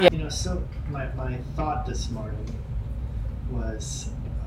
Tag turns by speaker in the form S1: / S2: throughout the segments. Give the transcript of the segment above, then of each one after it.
S1: So my thought this morning was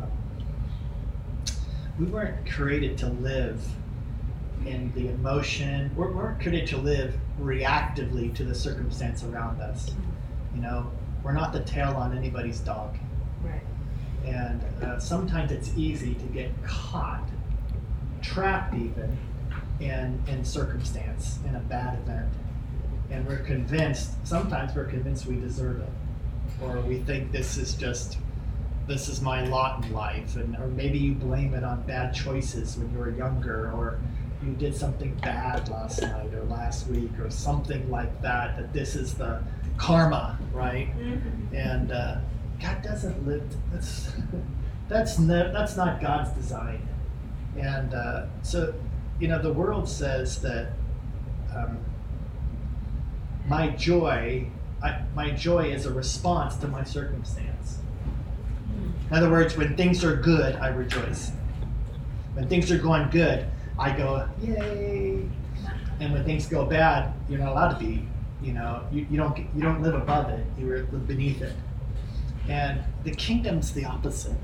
S1: we weren't created to live in the emotion. We weren't created to live reactively to the circumstance around us. We're not the tail on anybody's dog.
S2: Right.
S1: And sometimes it's easy to get caught, trapped even, in circumstance, in a bad event. And sometimes we're convinced we deserve it. Or we think this is my lot in life. Or maybe you blame it on bad choices when you were younger, or you did something bad last night or last week or something like that this is the karma, right?
S2: Mm-hmm.
S1: And God doesn't live, that's not God's design. And so the world says that my joy is a response to my circumstance. In other words, when things are good, I rejoice. When things are going good, I go, yay. And when things go bad, you're not allowed to be, you don't live above it, you live beneath it. And the kingdom's the opposite.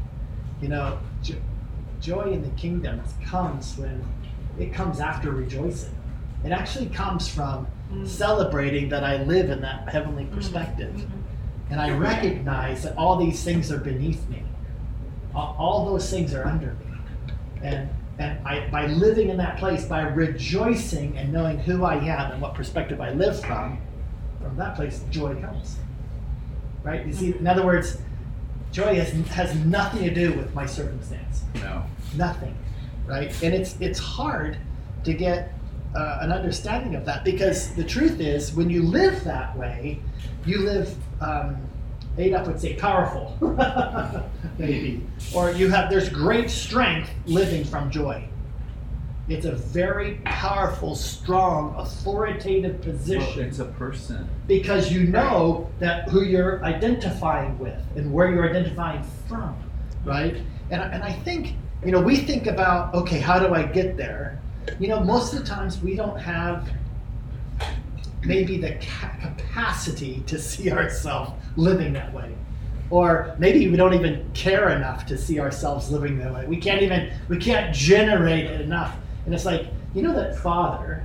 S1: Joy in the kingdom comes when it comes after rejoicing. It actually comes from celebrating that I live in that heavenly perspective. Mm-hmm. And I recognize that all these things are beneath me. All those things are under me. And by living in that place, by rejoicing and knowing who I am and what perspective I live from that place, joy comes. Right? You see, in other words, joy has nothing to do with my circumstance.
S3: No.
S1: Nothing. Right? And it's hard to get an understanding of that, because the truth is, when you live that way, you live, Adolf would say, powerful, maybe, or there's great strength living from joy. It's a very powerful, strong, authoritative position.
S3: Well, it's a person.
S1: Because you know that who you're identifying with and where you're identifying from, right? And I think, we think about, okay, how do I get there? Most of the times we don't have maybe the capacity to see ourselves living that way. Or maybe we don't even care enough to see ourselves living that way. We can't generate it enough. And it's like, that Father,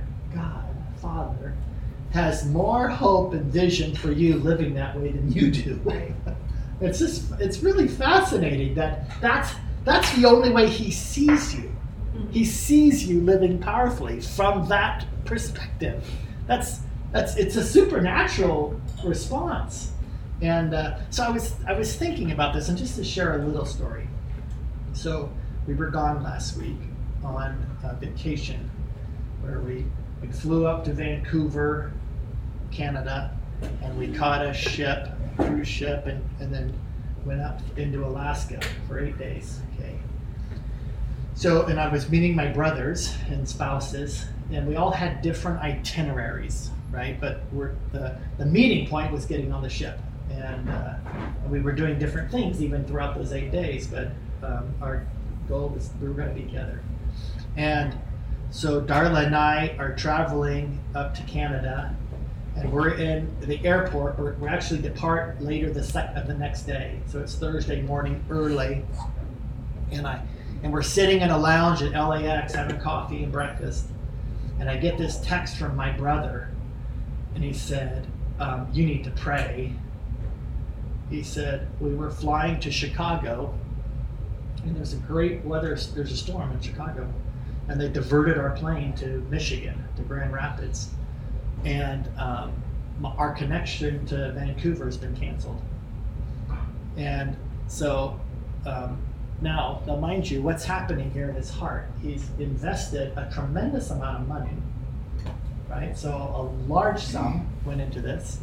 S1: has more hope and vision for you living that way than you do. It's really fascinating that's the only way he sees you. He sees you living powerfully from that perspective. It's a supernatural response. And so I was thinking about this, and just to share a little story. So we were gone last week on vacation, where we flew up to Vancouver, Canada, and we caught a cruise ship, and then went up into Alaska for 8 days. Okay. So, and I was meeting my brothers and spouses, and we all had different itineraries, right? But the meeting point was getting on the ship, and we were doing different things even throughout those 8 days. But our goal was we were going to be together. And so Darla and I are traveling up to Canada, and we're in the airport. We actually depart later the next day, so it's Thursday morning early, and we're sitting in a lounge at LAX having coffee and breakfast, and I get this text from my brother, and he said, you need to pray. He said, we were flying to Chicago, and there's a great weather, there's a storm in Chicago, and they diverted our plane to Michigan, to Grand Rapids, and our connection to Vancouver has been canceled. And so now, mind you, what's happening here in his heart? He's invested a tremendous amount of money, right? So a large sum went into this.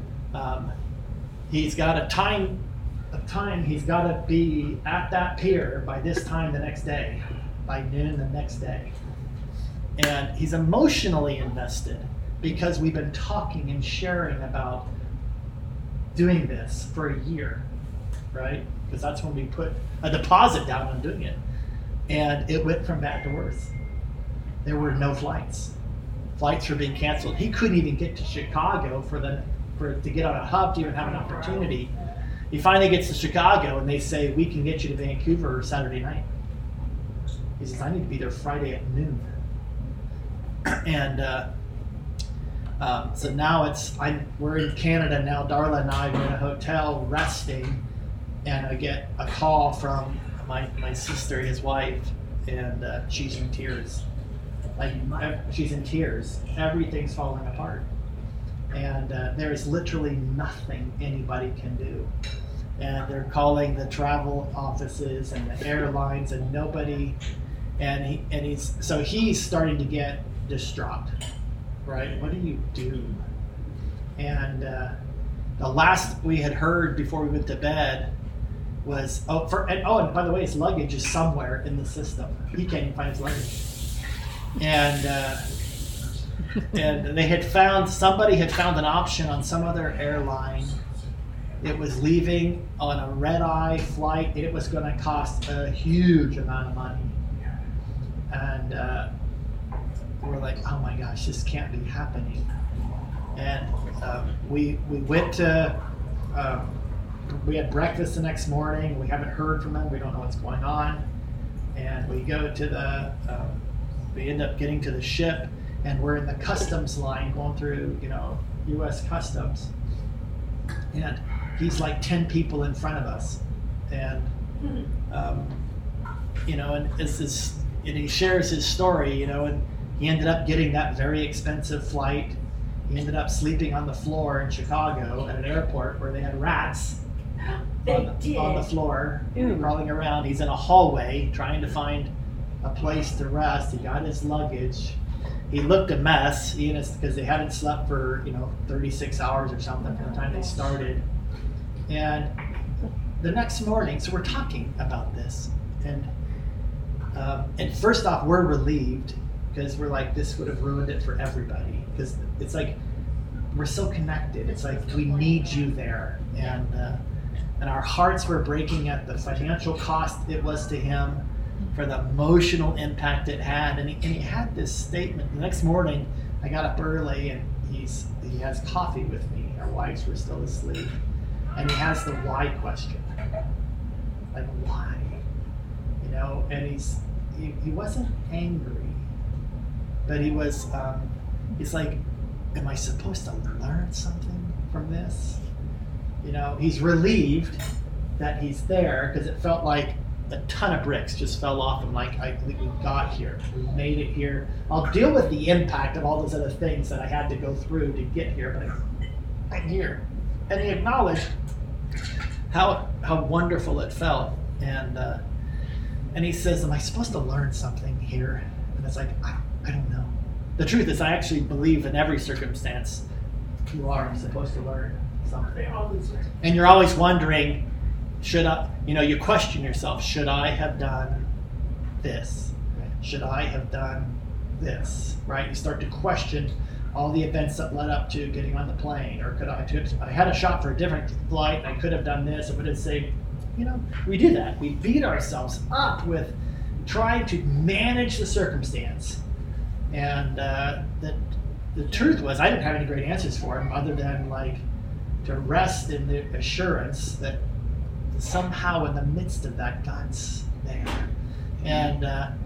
S1: He's got a time he's got to be at that pier by this time the next day, by noon the next day. And he's emotionally invested because we've been talking and sharing about doing this for a year, right? Because that's when we put a deposit down on doing it. And it went from bad to worse. There were no flights. Flights were being canceled. He couldn't even get to Chicago for the to get on a hub to even have an opportunity. He finally gets to Chicago, and they say, we can get you to Vancouver Saturday night. He says, I need to be there Friday at noon. And so now we're in Canada now. Darla and I were in a hotel resting, and I get a call from my sister, his wife, and she's in tears. She's in tears. Everything's falling apart. And there is literally nothing anybody can do. And they're calling the travel offices and the airlines, and nobody. He's starting to get distraught, right? What do you do? And the last we had heard before we went to bed was and by the way, his luggage is somewhere in the system. He can't even find his luggage. And somebody had found an option on some other airline. It was leaving on a red-eye flight. It was going to cost a huge amount of money. And we're like, oh my gosh, this can't be happening. And we went to, we had breakfast the next morning. We haven't heard from them. We don't know what's going on. And we go to we end up getting to the ship, and we're in the customs line going through, U.S. Customs. And he's like 10 people in front of us. And, and he shares his story, and he ended up getting that very expensive flight. He ended up sleeping on the floor in Chicago at an airport where they had rats on the floor, crawling around. He's in a hallway trying to find a place to rest. He got his luggage. He looked a mess, because they hadn't slept for 36 hours or something from the time they started. And the next morning, so we're talking about this, and first off, we're relieved because we're like, this would have ruined it for everybody, because it's like we're so connected. It's like we need you there, and our hearts were breaking at the financial cost it was to him, for the emotional impact it had. And he had this statement. The next morning, I got up early, and he has coffee with me. Our wives were still asleep. And he has the why question. Like, why? And he wasn't angry, but he was, he's like, am I supposed to learn something from this? He's relieved that he's there, because it felt like a ton of bricks just fell off him. Like, I think we got here. We made it here. I'll deal with the impact of all those other things that I had to go through to get here, but I'm here. And he acknowledged how wonderful it felt. And he says, am I supposed to learn something here? And it's like, I don't know. The truth is, I actually believe in every circumstance you are supposed to learn something. And you're always wondering, should I, you question yourself, should I have done this? Should I have done this? Right? You start to question all the events that led up to getting on the plane, or I had a shot for a different flight, and I could have done this. It would have saved, we do that. We beat ourselves up with trying to manage the circumstance. And the truth was, I didn't have any great answers for him, other than to rest in the assurance that somehow in the midst of that, God's there. And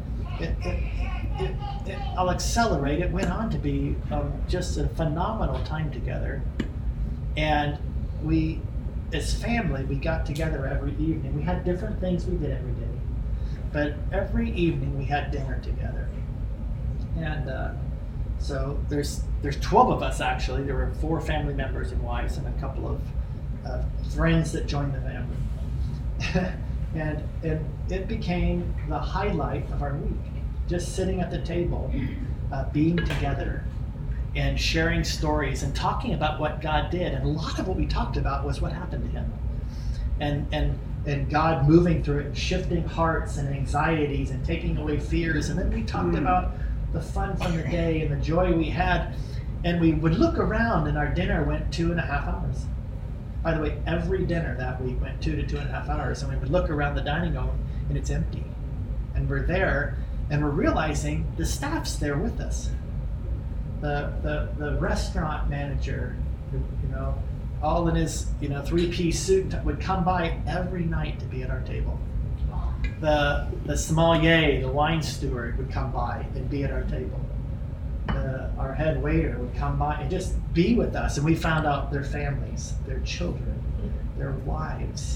S1: I'll accelerate. It went on to be just a phenomenal time together. And we, as family, we got together every evening. We had different things we did every day, but every evening we had dinner together. And so there's 12 of us, actually. There were 4 family members and wives, and a couple of friends that joined the family. and it became the highlight of our week, just sitting at the table, being together and sharing stories and talking about what God did. And a lot of what we talked about was what happened to him, and God moving through it, and shifting hearts and anxieties and taking away fears. And then we talked about the fun from the day and the joy we had. And we would look around, and our dinner went 2.5 hours. By the way, every dinner that week went 2 to 2.5 hours, and we would look around the dining room, and it's empty. And we're there, and we're realizing the staff's there with us. The restaurant manager all in his, three-piece suit, would come by every night to be at our table. The sommelier, the wine steward, would come by and be at our table. Our head waiter would come by and just be with us, and we found out their families, their children, their wives,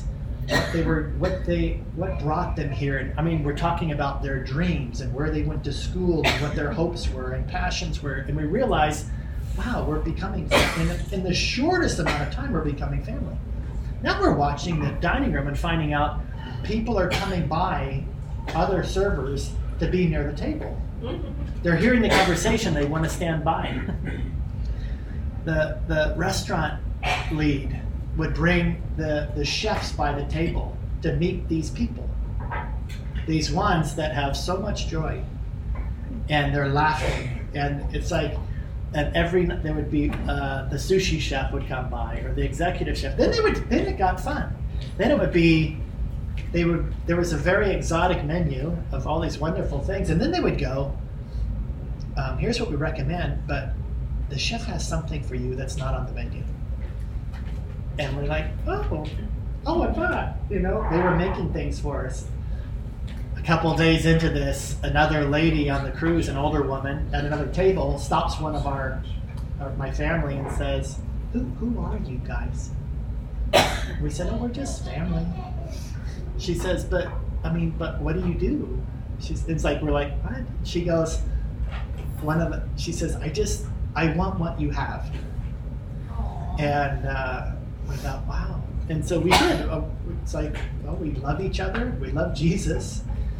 S1: what brought them here. And we're talking about their dreams and where they went to school and what their hopes were and passions were, and we realized, wow, we're becoming, in the shortest amount of time, we're becoming family. Now we're watching the dining room and finding out people are coming by, other servers, to be near the table. They're hearing the conversation, they want to stand by. The restaurant lead would bring the chefs by the table to meet these people. These ones that have so much joy, and they're laughing, and it's like, and there would be the sushi chef would come by, or the executive chef. Then it got fun. Then it would be, there was a very exotic menu of all these wonderful things, and then they would go, here's what we recommend, but the chef has something for you that's not on the menu. And we're like, oh, what's that? They were making things for us. A couple of days into this, another lady on the cruise, an older woman at another table, stops one of my family and says, who are you guys? We said, we're just family. She says, but what do you do? It's like, we're like, what? She goes, she says, I want what you have. And we thought, wow. And so we did. It's like, we love each other. We love Jesus.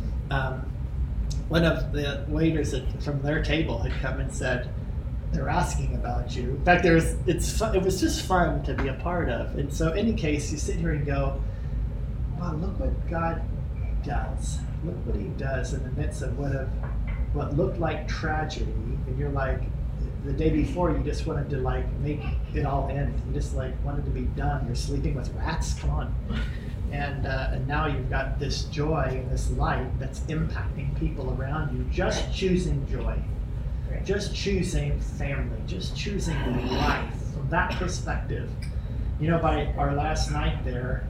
S1: One of the waiters from their table had come and said, they're asking about you. In fact, it was just fun to be a part of. And so, in any case, you sit here and go, wow, look what God does. Look what He does in the midst of what looked like tragedy. And you're like, the day before, you just wanted to make it all end. You just wanted to be done. You're sleeping with rats. Come on. And now you've got this joy and this light that's impacting people around you. Just choosing joy, just choosing family, just choosing life from that perspective. By our last night there,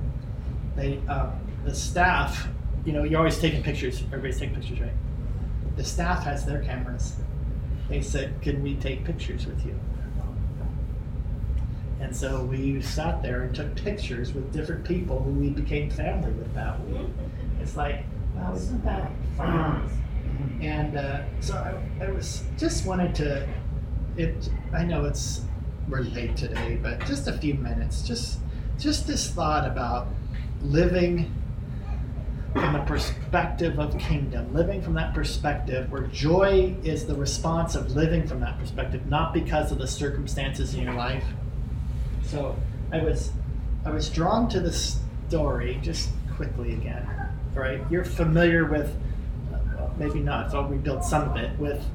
S1: the staff, you're always taking pictures. Everybody's taking pictures, right? The staff has their cameras. They said, can we take pictures with you? And so we sat there and took pictures with different people who we became family with that week. It's like, wow, isn't that fun? And so I wanted to, I know we're late today, but just a few minutes, just this thought about living from the perspective of kingdom, living from that perspective where joy is the response of living from that perspective, not because of the circumstances in your life. So I was drawn to the story just quickly again, right? You're familiar with, maybe not, so I'll rebuild some of it with,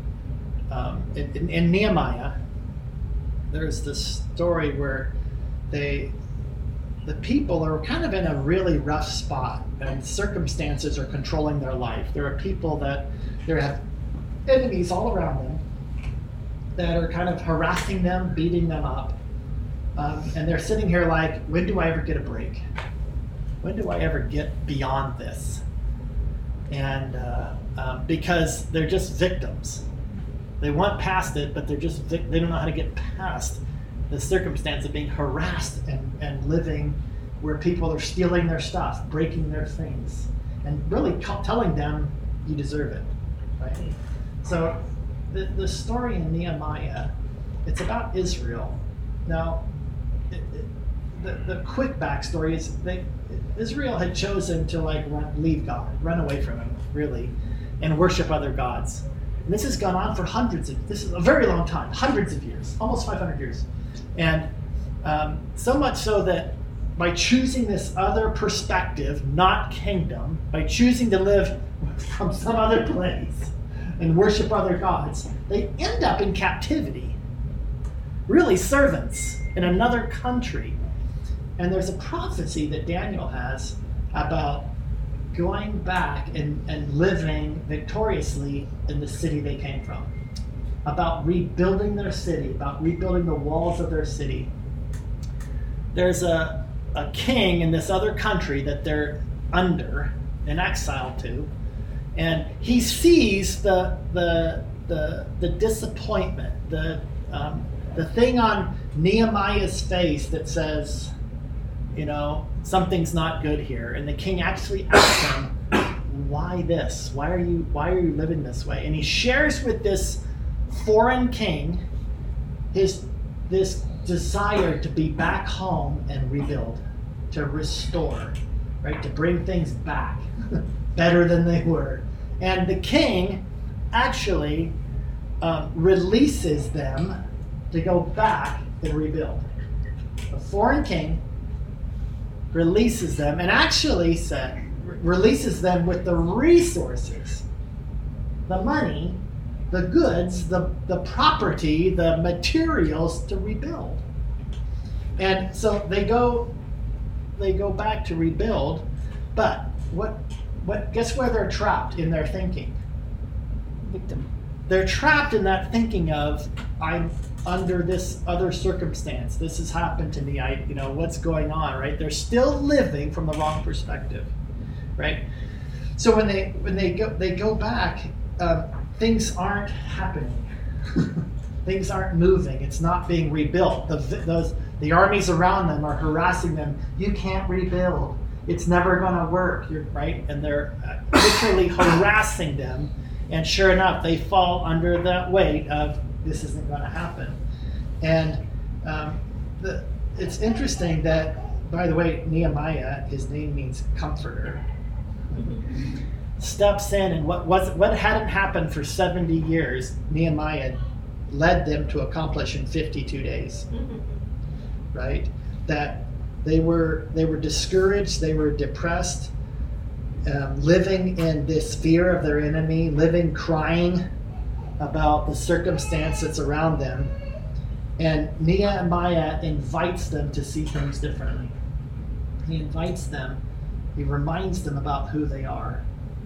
S1: in Nehemiah, there's this story where the people are kind of in a really rough spot and circumstances are controlling their life. There are people that have enemies all around them that are kind of harassing them, beating them up. And they're sitting here like, when do I ever get a break? When do I ever get beyond this? And because they're just victims. They want past it, but they don't know how to get past the circumstance of being harassed and living where people are stealing their stuff, breaking their things, and really telling them you deserve it, right? So the story in Nehemiah, it's about Israel. Now, the quick backstory is Israel had chosen to leave God, run away from Him, really, and worship other gods. And this has gone on for this is a very long time, hundreds of years, almost 500 years. And so much so that by choosing this other perspective, not kingdom, by choosing to live from some other place and worship other gods, they end up in captivity, really servants in another country. And there's a prophecy that Daniel has about going back and living victoriously in the city they came from, about rebuilding their city, about rebuilding the walls of their city. there's a king in this other country that they're under, in exile to, and he sees the disappointment, the thing on Nehemiah's face that says, something's not good here. And the king actually asks him, why this? Why are you living this way? And he shares with this foreign king this desire to be back home and rebuild, to restore, right? To bring things back better than they were. And the king actually releases them to go back and rebuild. A foreign king releases them, and actually releases them with the resources, the money, the goods, the property, the materials to rebuild. And so they go back to rebuild, but guess where they're trapped in their thinking?
S2: Victim.
S1: They're trapped in that thinking of, I'm under this other circumstance. This has happened to me. What's going on, right? They're still living from the wrong perspective, right? So when they go back, things aren't happening. Things aren't moving. It's not being rebuilt. The armies around them are harassing them. You can't rebuild. It's never going to work, right? And they're literally harassing them. And sure enough, they fall under that weight of, this isn't going to happen. And it's interesting that, by the way, Nehemiah, his name means comforter, steps in, and what hadn't happened for 70 years, Nehemiah led them to accomplish in 52 days. Right? That they were discouraged, they were depressed, living in this fear of their enemy, crying about the circumstance that's around them. And Nehemiah invites them to see things differently. He invites them, he reminds them about who they are,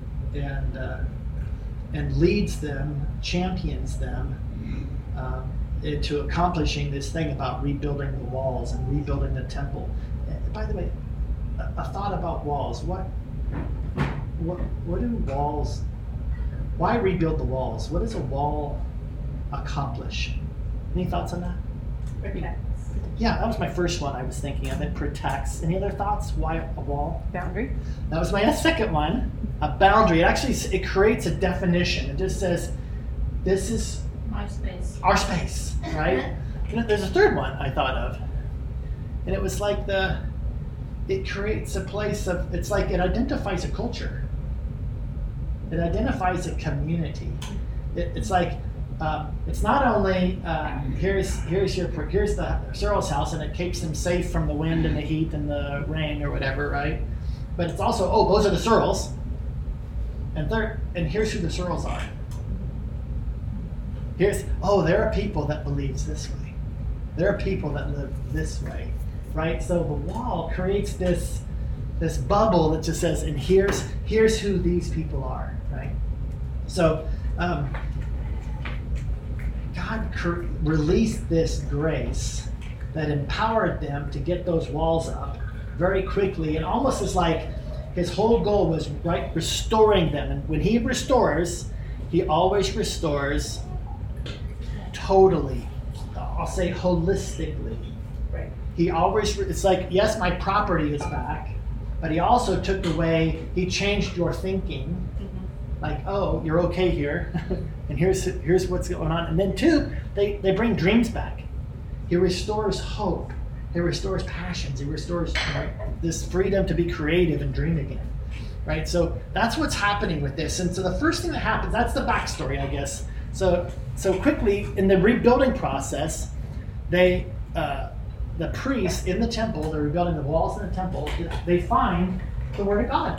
S1: and leads them, champions them into accomplishing this thing about rebuilding the walls and rebuilding the temple. And by the way, a thought about walls. What do walls? Why rebuild the walls? What does a wall accomplish? Any thoughts on that?
S3: Protects.
S1: Yeah, that was my first one I was thinking of. It protects. Any other thoughts? Why a wall?
S2: Boundary.
S1: That was my second one. A boundary. It creates a definition. It just says, this is
S3: My space.
S1: our space, right? There's a third one I thought of. And it was like it creates a place of, it's like it identifies a culture. It identifies a community. It's like, it's not only here's the Searles house, and it keeps them safe from the wind and the heat and the rain or whatever, right? But it's also, those are the Searles, and here's who the Searles are. There are people that believes this way. There are people that live this way, right? So the wall creates this bubble that just says, and here's who these people are, right? So God released this grace that empowered them to get those walls up very quickly, and almost as like his whole goal was restoring them. And when he restores, he always restores totally. I'll say holistically.
S3: Right.
S1: He always, it's like, yes, my property is back, but he also took away, he changed your thinking. Like, you're okay here, and here's what's going on. And then two, they bring dreams back. He restores hope. He restores passions. He restores this freedom to be creative and dream again, right? So that's what's happening with this. And so the first thing that happens, that's the backstory, I guess. So quickly in the rebuilding process, the priests in the temple, they're rebuilding the walls in the temple. They find the Word of God.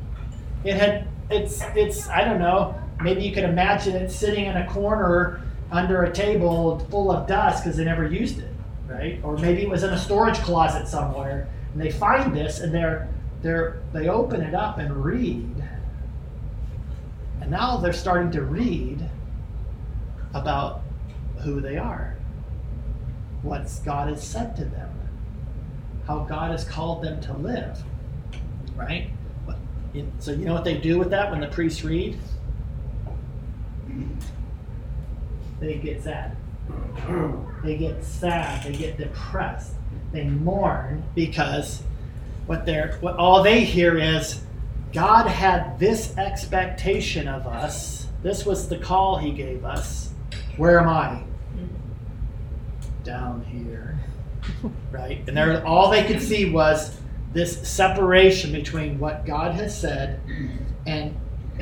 S1: It's I don't know, maybe you could imagine it sitting in a corner under a table full of dust because they never used it, right? Or maybe it was in a storage closet somewhere, and they find this, and they open it up and read. And now they're starting to read about who they are, what God has said to them. how God has called them to live, right? So you know what they do with that when the priests read? They get sad. They get sad. They get depressed. They mourn because what all they hear is, God had this expectation of us. This was the call he gave us. Where am I? Down here. Right? And all they could see was this separation between what God has said and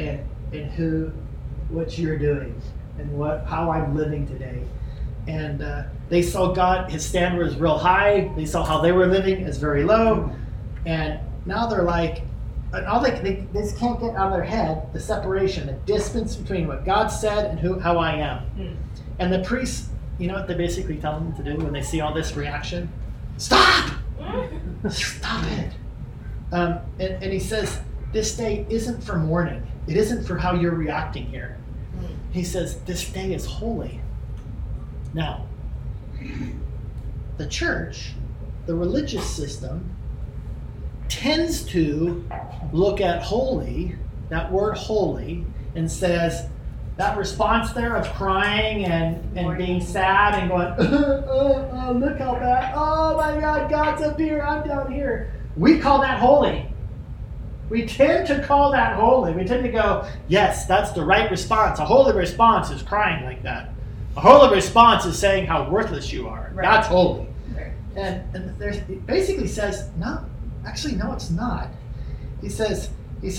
S1: what you're doing and how I'm living today. And they saw God, his standard was real high. They saw how they were living as very low. And now they're like, they just can't get out of their head the separation, the distance between what God said and how I am. And the priests, you know what they basically tell them to do when they see all this reaction? Stop! Stop it. And he says, this day isn't for mourning. It isn't for how you're reacting here. He says, this day is holy. Now, the church, the religious system, tends to look at holy, that word holy, and says, that response there of crying and being sad and going, look how bad, oh my God, God's up here, I'm down here. We call that holy. We tend to call that holy. We tend to go, yes, that's the right response. A holy response is crying like that. A holy response is saying how worthless you are. Right. That's holy. Right. And it basically says, no, actually, no, it's not. He says,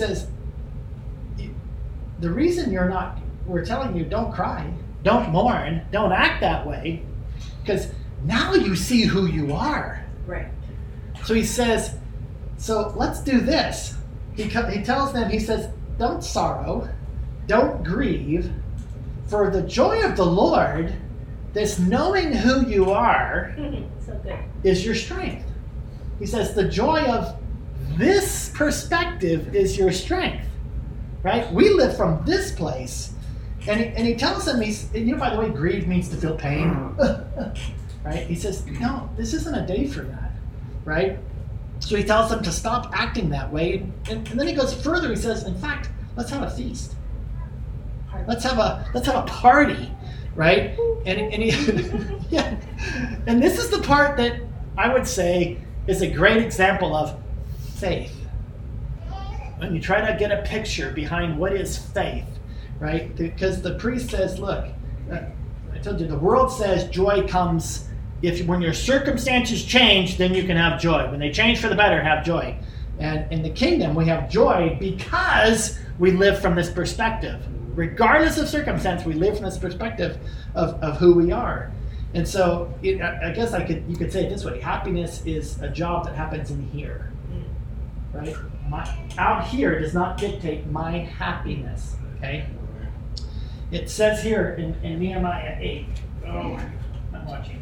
S1: the reason we're telling you don't cry, don't mourn, don't act that way, because now you see who you are.
S3: Right.
S1: So he says, so let's do this. He tells them, he says, don't sorrow, don't grieve, for the joy of the Lord, this knowing who you are,
S3: so good,
S1: is your strength. He says, the joy of this perspective is your strength, right? We live from this place. And he tells them, by the way, grieve means to feel pain, right? He says, no, this isn't a day for that, right? So he tells them to stop acting that way. And then he goes further. He says, in fact, let's have a feast. Let's have a party, right? And yeah. And this is the part that I would say is a great example of faith. When you try to get a picture behind what is faith, right? Because the priest says, look, I told you, the world says joy comes when your circumstances change, then you can have joy. When they change for the better, have joy. And in the kingdom, we have joy because we live from this perspective. Regardless of circumstance, we live from this perspective of who we are. And so I guess you could say it this way. Happiness is a job that happens in here. Right? Out here does not dictate my happiness. Okay? It says here in Nehemiah 8. Oh, I'm watching.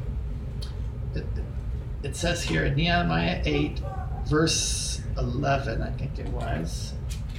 S1: It says here in Nehemiah 8, verse 11, I think it was.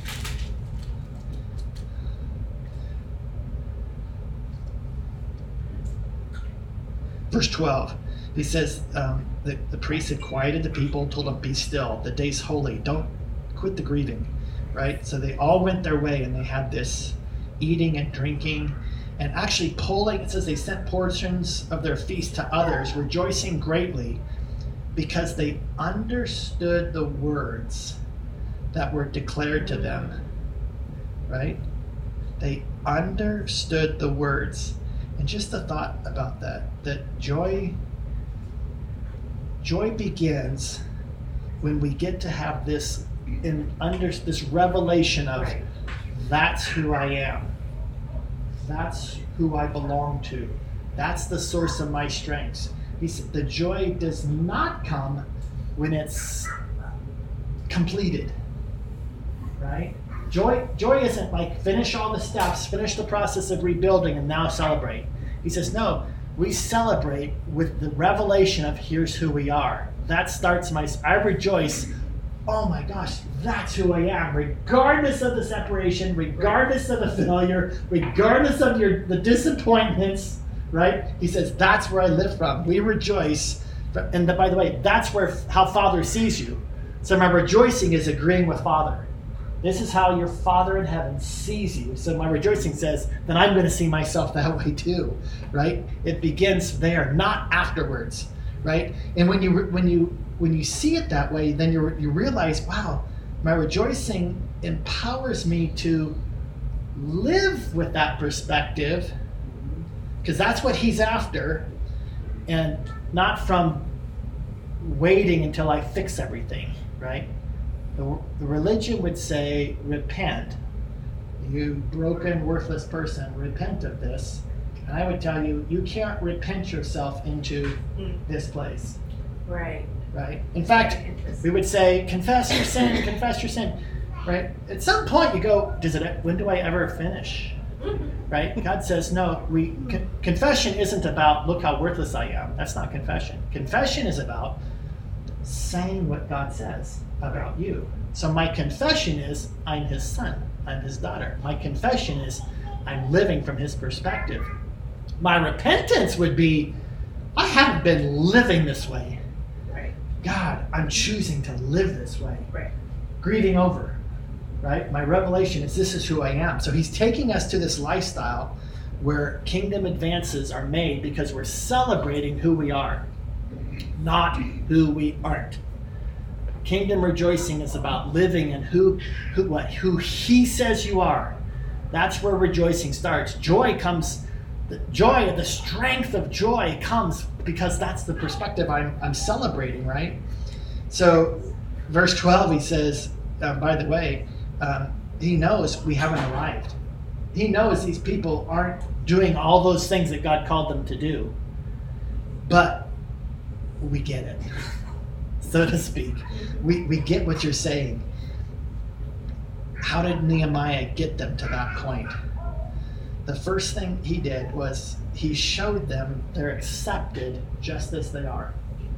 S1: Verse 12, he says, the priest had quieted the people, told them, be still, the day's holy, don't quit the grieving, right? So they all went their way and they had this eating and drinking and actually it says they sent portions of their feast to others, rejoicing greatly because they understood the words that were declared to them, right? They understood the words. And just the thought about that joy begins when we get to have this this revelation of that's who I am. That's who I belong to. That's the source of my strengths. He said the joy does not come when it's completed, right? Joy isn't like finish all the steps, finish the process of rebuilding, and now celebrate. He says, no, we celebrate with the revelation of here's who we are. That starts I rejoice, oh my gosh, that's who I am, regardless of the separation, regardless of the failure, regardless of the disappointments, right? He says, that's where I live from. We rejoice And by the way, that's how Father sees you. So my rejoicing is agreeing with Father. This is how your Father in heaven sees you. So my rejoicing says, then I'm going to see myself that way too, right? It begins there, not afterwards, right? And when you see it that way, then you realize, wow, my rejoicing empowers me to live with that perspective, because that's what he's after, and not from waiting until I fix everything, right? The religion would say, repent. You broken, worthless person, repent of this. And I would tell you, you can't repent yourself into this place.
S3: Right.
S1: Right? In fact, we would say, confess your sin, right? At some point you go, when do I ever finish? Right? God says, no, confession isn't about, look how worthless I am. That's not confession. Confession is about saying what God says about you. So my confession is, I'm his son, I'm his daughter. My confession is, I'm living from his perspective. My repentance would be, I haven't been living this way.
S3: Right.
S1: God, I'm choosing to live this way.
S3: Right.
S1: Grieving over. Right? My revelation is, this is who I am. So he's taking us to this lifestyle where kingdom advances are made because we're celebrating who we are, not who we aren't. Kingdom rejoicing is about living in who he says you are. That's where rejoicing starts. The strength of joy comes because that's the perspective I'm celebrating, right? So verse 12, he says, by the way, he knows we haven't arrived. He knows these people aren't doing all those things that God called them to do. But we get it, so to speak. We get what you're saying. How did Nehemiah get them to that point? The first thing he did was he showed them they're accepted just as they are.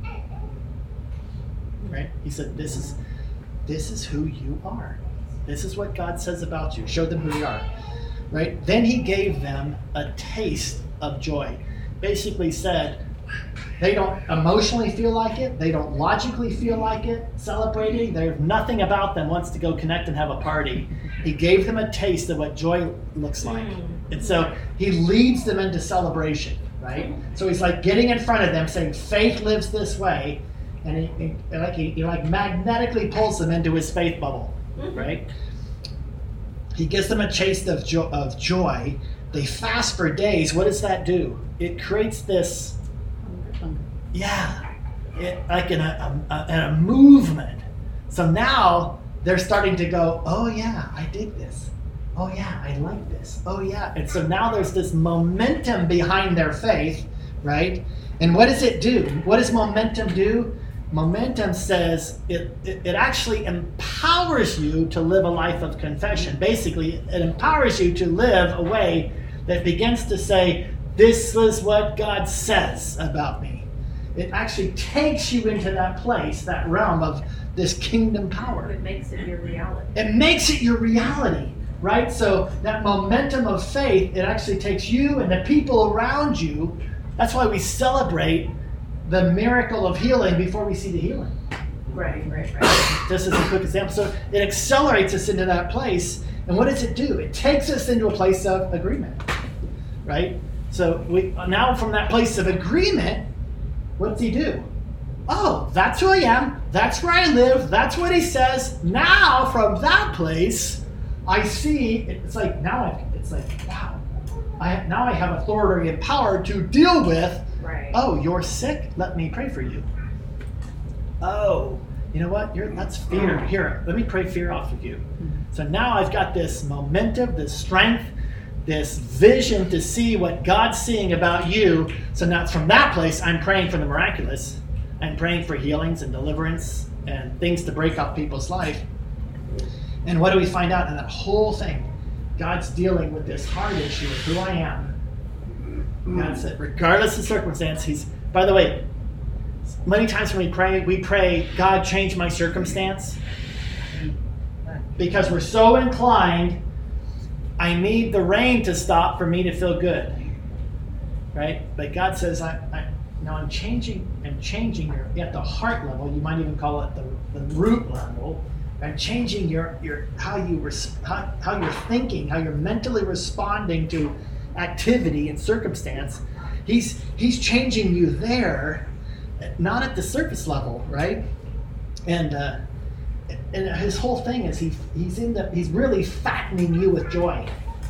S1: Right? He said, this is who you are. This is what God says about you. Show them who you are. Right? Then he gave them a taste of joy. Basically said, they don't emotionally feel like it. They don't logically feel like it, celebrating. There's nothing about them wants to go connect and have a party. He gave them a taste of what joy looks like. And so he leads them into celebration, right? So he's like getting in front of them saying, faith lives this way. And he magnetically pulls them into his faith bubble, right? He gives them a taste of joy. They fast for days. What does that do? It creates this, in a movement. So now they're starting to go, oh yeah, I dig this. Oh yeah, I like this. Oh yeah. And so now there's this momentum behind their faith, right? And what does it do? What does momentum do? Momentum says it actually empowers you to live a life of confession. Basically, it empowers you to live a way that begins to say, this is what God says about me. It actually takes you into that place, that realm of this kingdom power.
S3: It makes it your reality.
S1: It makes it your reality, right? So that momentum of faith, it actually takes you and the people around you. That's why we celebrate the miracle of healing before we see the healing.
S3: Right.
S1: Just as a quick example. So it accelerates us into that place. And what does it do? It takes us into a place of agreement, right? So we now from that place of agreement, what does he do? Oh, that's who I am. That's where I live. That's what he says. Now from that place, I see, it's like, wow. Now I have authority and power to deal with.
S3: Right.
S1: Oh, you're sick? Let me pray for you. Oh, you know what? That's fear. Here, let me pray fear off of you. So now I've got this momentum, this strength, this vision to see what God's seeing about you. So now from that place, I'm praying for the miraculous. I'm praying for healings and deliverance and things to break up people's life. And what do we find out in that whole thing? God's dealing with this hard issue of who I am. God said, regardless of circumstance, by the way, many times when we pray, God, change my circumstance. Because we're so inclined, I need the rain to stop for me to feel good. Right? But God says, I'm changing changing at the heart level. You might even call it the root level, and changing your how you're thinking, how you're mentally responding to activity and circumstance. He's changing you there, not at the surface level, right? And his whole thing is he's really fattening you with joy.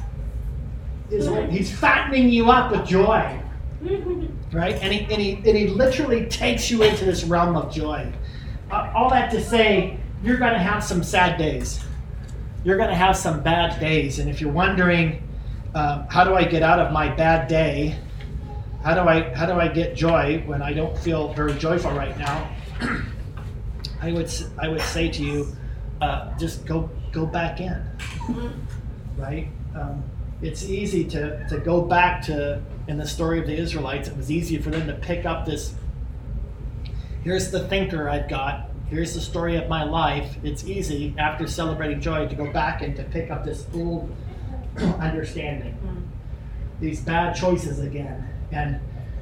S1: He's fattening you up with joy, right? And he literally takes you into this realm of joy. All that to say, you're going to have some sad days. You're going to have some bad days, and if you're wondering, how do I get out of my bad day? How do I get joy when I don't feel very joyful right now? I would say to you, just go back in, right? It's easy to go back to, in the story of the Israelites, it was easy for them to pick up this, here's the thinker I've got, here's the story of my life. It's easy after celebrating joy to go back and to pick up this old understanding, these bad choices again. And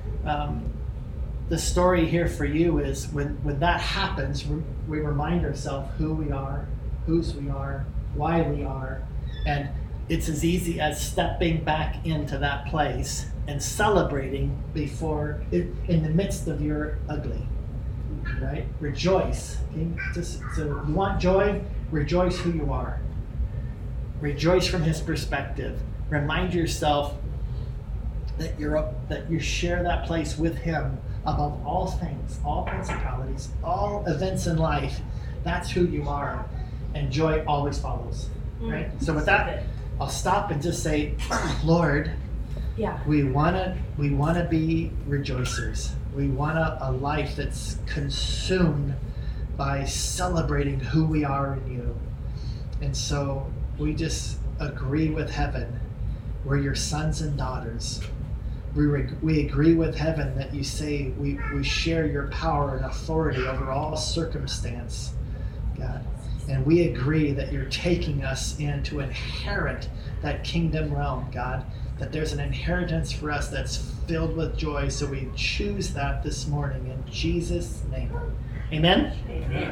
S1: the story here for you is when that happens, we remind ourselves who we are, whose we are, why we are, and it's as easy as stepping back into that place and celebrating before, in the midst of your ugly, right? Rejoice. Okay? So you want joy? Rejoice who you are. Rejoice from his perspective. Remind yourself that you share that place with him above all things, all principalities, all events in life. That's who you are, and joy always follows. Right? So with that, I'll stop and just say, Lord, we wanna be rejoicers. We want a life that's consumed by celebrating who we are in you. And so we just agree with heaven. We're your sons and daughters. We agree with heaven that you say we share your power and authority over all circumstance, God. And we agree that you're taking us in to inherit that kingdom realm, God. That there's an inheritance for us that's filled with joy. So we choose that this morning in Jesus' name. Amen?
S3: Amen.